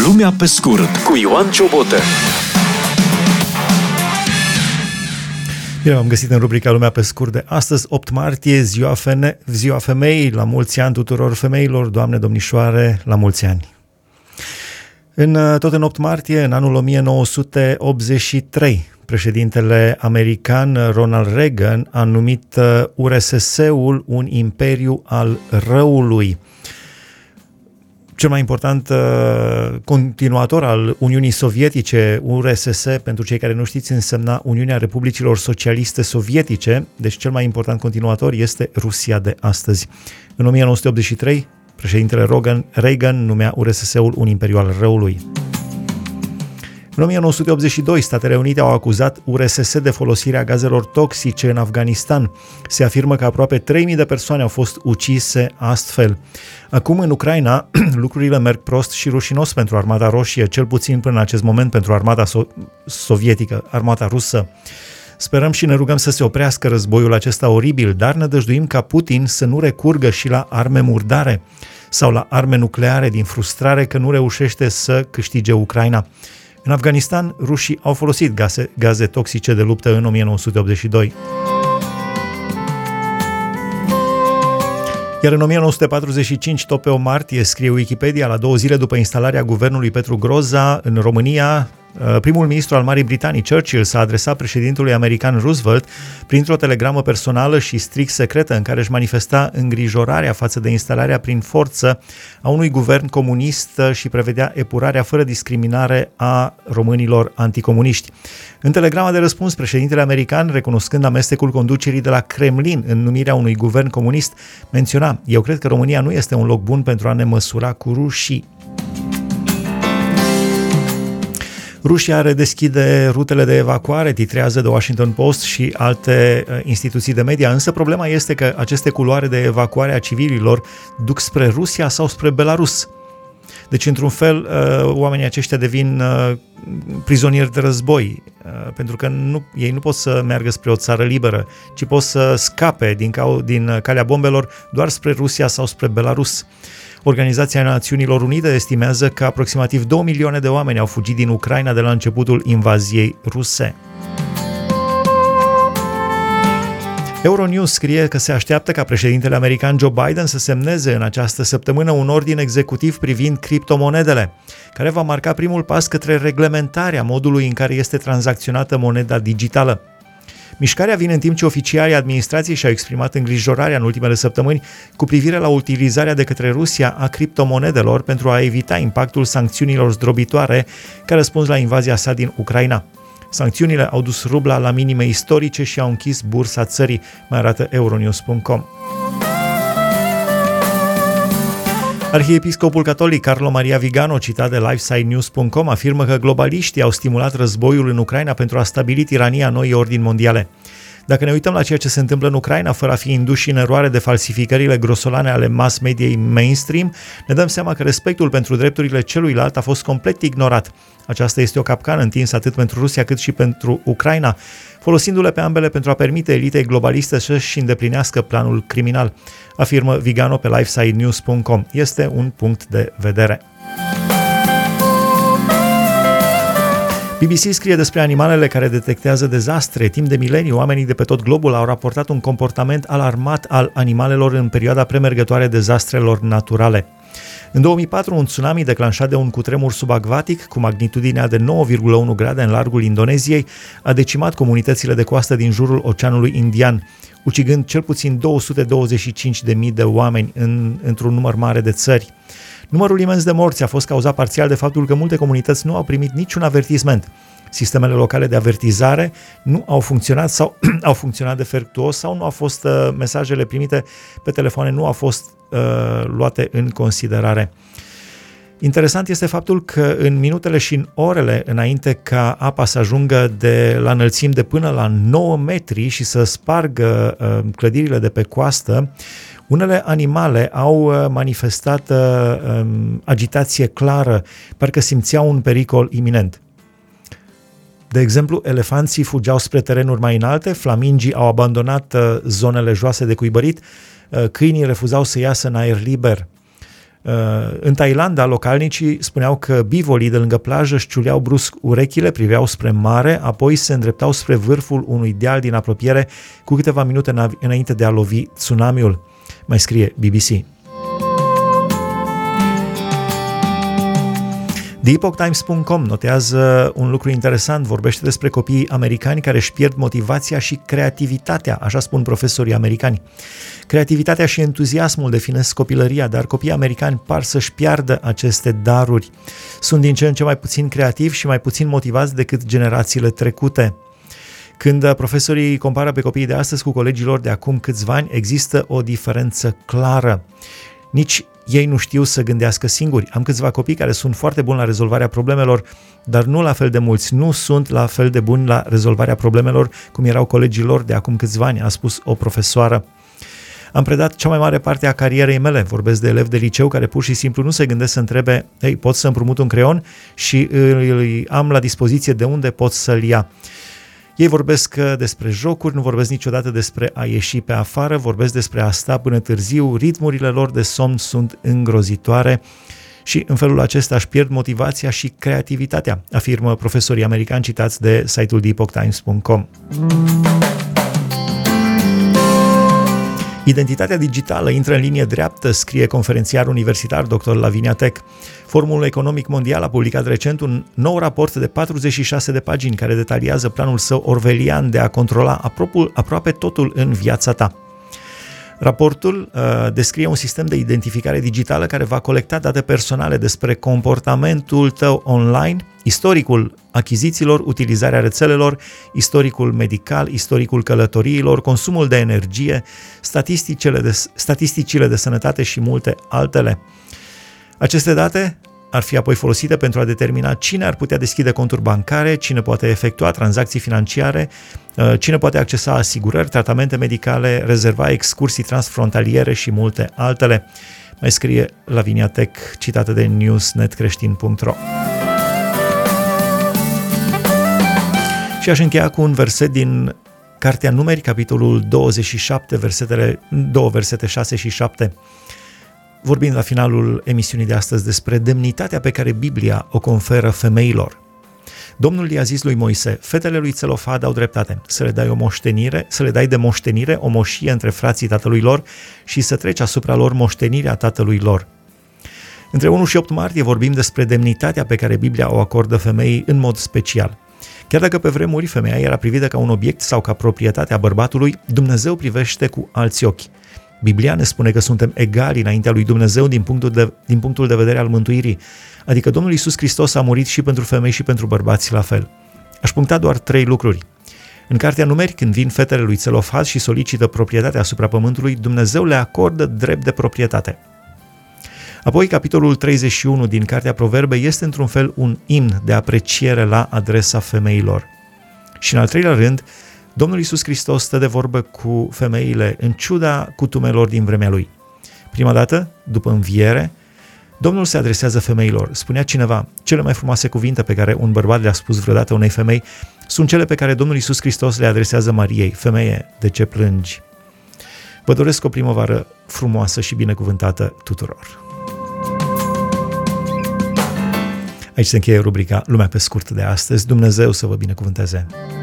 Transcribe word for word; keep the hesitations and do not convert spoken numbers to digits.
Lumea pe scurt cu Ioan Ciobotă. Bine, v-am găsit în rubrica Lumea pe scurt de astăzi, opt martie, ziua, fene- ziua femeii. La mulți ani tuturor femeilor, doamne, domnișoare, la mulți ani. În, tot în opt martie, în anul o mie nouă sute optzeci și trei, președintele american Ronald Reagan a numit U R S S-ul un imperiu al răului. Cel mai important uh, continuator al Uniunii Sovietice, U R S S, pentru cei care nu știți, însemna Uniunea Republicilor Socialiste Sovietice, deci cel mai important continuator este Rusia de astăzi. În o mie nouă sute optzeci și trei, președintele Reagan, Reagan numea U R S S-ul un imperiu al răului. În o mie nouă sute optzeci și doi, Statele Unite au acuzat U R S S de folosirea gazelor toxice în Afganistan. Se afirmă că aproape trei mii de persoane au fost ucise astfel. Acum, în Ucraina, lucrurile merg prost și rușinos pentru Armata Roșie, cel puțin până în acest moment pentru Armata so- sovietică, Armata rusă. Sperăm și ne rugăm să se oprească războiul acesta oribil, dar ne dăjduim ca Putin să nu recurgă și la arme murdare sau la arme nucleare din frustrare că nu reușește să câștige Ucraina. În Afganistan, rușii au folosit gaze, gaze toxice de luptă în o mie nouă sute optzeci și doi. Iar în o mie nouă sute patruzeci și cinci, tot pe o martie, scrie Wikipedia, la două zile după instalarea guvernului Petru Groza în România, primul ministru al Marii Britanii, Churchill, s-a adresat președintelui american Roosevelt printr-o telegramă personală și strict secretă în care își manifesta îngrijorarea față de instalarea prin forță a unui guvern comunist și prevedea epurarea fără discriminare a românilor anticomuniști. În telegrama de răspuns, președintele american, recunoscând amestecul conducerii de la Kremlin în numirea unui guvern comunist, menționa: "Eu cred că România nu este un loc bun pentru a ne măsura cu rușii." Rusia redeschide rutele de evacuare, titrează The Washington Post și alte uh, instituții de media, însă problema este că aceste culoare de evacuare a civililor duc spre Rusia sau spre Belarus. Deci, într-un fel, uh, oamenii aceștia devin uh, prizonieri de război, uh, pentru că nu, ei nu pot să meargă spre o țară liberă, ci pot să scape din, ca, din calea bombelor doar spre Rusia sau spre Belarus. Organizația Națiunilor Unite estimează că aproximativ două milioane de oameni au fugit din Ucraina de la începutul invaziei ruse. Euronews scrie că se așteaptă ca președintele american Joe Biden să semneze în această săptămână un ordin executiv privind criptomonedele, care va marca primul pas către reglementarea modului în care este tranzacționată moneda digitală. Mișcarea vine în timp ce oficialii administrației și-au exprimat îngrijorarea în ultimele săptămâni cu privire la utilizarea de către Rusia a criptomonedelor pentru a evita impactul sancțiunilor zdrobitoare ca răspuns la invazia sa din Ucraina. Sancțiunile au dus rubla la minime istorice și au închis bursa țării, mai arată euronews punct com. Arhiepiscopul catolic Carlo Maria Vigano, citat de liveside news punct com, afirmă că globaliștii au stimulat războiul în Ucraina pentru a stabili tirania noii ordini mondiale. Dacă ne uităm la ceea ce se întâmplă în Ucraina, fără a fi induși în eroare de falsificările grosolane ale mass mediei mainstream, ne dăm seama că respectul pentru drepturile celuilalt a fost complet ignorat. Aceasta este o capcană întinsă atât pentru Rusia cât și pentru Ucraina, folosindu-le pe ambele pentru a permite elitei globaliste să-și îndeplinească planul criminal, afirmă Vigano pe liveside news punct com. Este un punct de vedere. B B C scrie despre animalele care detectează dezastre. Timp de milenii, oamenii de pe tot globul au raportat un comportament alarmat al animalelor în perioada premergătoare dezastrelor naturale. În două mii patru, un tsunami declanșat de un cutremur subacvatic cu magnitudinea de nouă virgulă unu grade în largul Indoneziei a decimat comunitățile de coastă din jurul Oceanului Indian, ucigând cel puțin două sute douăzeci și cinci de mii de oameni în, într-un număr mare de țări. Numărul imens de morți a fost cauzat parțial de faptul că multe comunități nu au primit niciun avertisment. Sistemele locale de avertizare nu au funcționat sau au funcționat defectuos sau nu au fost uh, mesajele primite pe telefoane nu au fost uh, luate în considerare. Interesant este faptul că în minutele și în orele înainte ca apa să ajungă de la înălțimi de până la nouă metri și să spargă uh, clădirile de pe coastă, unele animale au manifestat uh, agitație clară, parcă simțeau un pericol iminent. De exemplu, elefanții fugeau spre terenuri mai înalte, flamingii au abandonat uh, zonele joase de cuibărit, uh, câinii refuzau să iasă în aer liber. În Thailanda, localnicii spuneau că bivolii de lângă plajă își ciuleau brusc urechile, priveau spre mare, apoi se îndreptau spre vârful unui deal din apropiere cu câteva minute înainte de a lovi tsunamiul, mai scrie B B C. The Epoch Times punct com notează un lucru interesant, vorbește despre copiii americani care își pierd motivația și creativitatea, așa spun profesorii americani. Creativitatea și entuziasmul definesc copilăria, dar copiii americani par să-și piardă aceste daruri. Sunt din ce în ce mai puțin creativi și mai puțin motivați decât generațiile trecute. Când profesorii compară pe copiii de astăzi cu colegilor de acum câțiva ani, există o diferență clară. Nici ei nu știu să gândească singuri. Am câțiva copii care sunt foarte buni la rezolvarea problemelor, dar nu la fel de mulți, nu sunt la fel de buni la rezolvarea problemelor cum erau colegii lor de acum câțiva ani, a spus o profesoară. Am predat cea mai mare parte a carierei mele, vorbesc de elevi de liceu care pur și simplu nu se gândesc să întrebe, ei, pot să împrumut un creion și îl am la dispoziție de unde pot să-l ia. Ei vorbesc despre jocuri, nu vorbesc niciodată despre a ieși pe afară, vorbesc despre a sta până târziu, ritmurile lor de somn sunt îngrozitoare și în felul acesta își pierd motivația și creativitatea, afirmă profesorii americani citați de site-ul The Epoch Times punct com. Identitatea digitală intră în linie dreaptă, scrie conferențiar universitar doctor Lavinia Tech. Forumul Economic Mondial a publicat recent un nou raport de patruzeci și șase de pagini care detaliază planul său orwellian de a controla apropo, aproape totul în viața ta. Raportul uh, descrie un sistem de identificare digitală care va colecta date personale despre comportamentul tău online, istoricul achizițiilor, utilizarea rețelelor, istoricul medical, istoricul călătoriilor, consumul de energie, statisticile de, statisticile de sănătate și multe altele. Aceste date ar fi apoi folosite pentru a determina cine ar putea deschide conturi bancare, cine poate efectua tranzacții financiare, cine poate accesa asigurări, tratamente medicale, rezerva excursii transfrontaliere și multe altele. Mai scrie Lavinia Tech, citată de newsnet creștin punct ro. Și aș încheia cu un verset din Cartea Numeri, capitolul douăzeci și șapte, versetele, două versete șase și șapte. Vorbind la finalul emisiunii de astăzi despre demnitatea pe care Biblia o conferă femeilor. Domnul i-a zis lui Moise, fetele lui Țelofhad au dreptate, să le dai o moștenire, să le dai de moștenire o moșie între frații tatălui lor și să treci asupra lor moștenirea tatălui lor. Între unu și opt martie vorbim despre demnitatea pe care Biblia o acordă femeii în mod special. Chiar dacă pe vremuri femeia era privită ca un obiect sau ca proprietatea bărbatului, Dumnezeu privește cu alți ochi. Biblia ne spune că suntem egali înaintea lui Dumnezeu din punctul de, din punctul de vedere al mântuirii, adică Domnul Iisus Hristos a murit și pentru femei și pentru bărbați la fel. Aș puncta doar trei lucruri. În Cartea Numeri, când vin fetele lui Țelofhad și solicită proprietatea asupra pământului, Dumnezeu le acordă drept de proprietate. Apoi, capitolul treizeci și unu din Cartea Proverbe este într-un fel un imn de apreciere la adresa femeilor. Și în al treilea rând, Domnul Iisus Hristos stă de vorbă cu femeile în ciuda cutumelor din vremea lui. Prima dată, după înviere, Domnul se adresează femeilor. Spunea cineva, cele mai frumoase cuvinte pe care un bărbat le-a spus vreodată unei femei sunt cele pe care Domnul Iisus Hristos le adresează Mariei. Femeie, de ce plângi? Vă doresc o primăvară frumoasă și binecuvântată tuturor. Aici se încheie rubrica Lumea pe scurt de astăzi. Dumnezeu să vă binecuvânteze!